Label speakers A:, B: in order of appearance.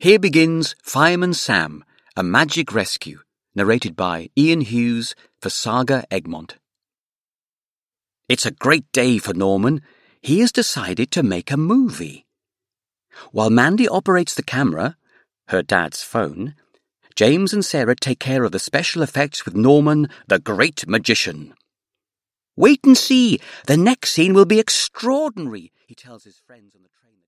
A: Here begins Fireman Sam, A Magic Rescue, narrated by Ian Hughes for Saga Egmont. It's a great day for Norman. He has decided to make a movie. While Mandy operates the camera, her dad's phone, James and Sarah take care of the special effects with Norman, the Great Magician. "Wait and see. The next scene will be extraordinary," he tells his friends on the train.